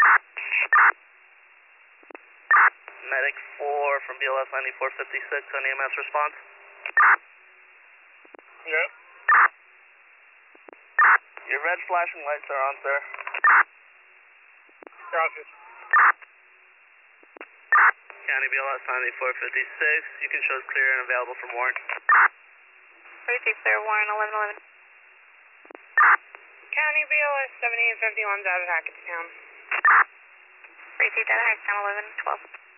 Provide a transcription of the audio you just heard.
Medic 4 from BLS 9456 on EMS response. Yeah. Your red flashing lights are on, sir. Copy. County BLS 9456. You can show us clear and available from Warren. Receive clear, Warren 1111. County BLS 7851's out of Hackettstown. Receive data, Hackettstown 1112.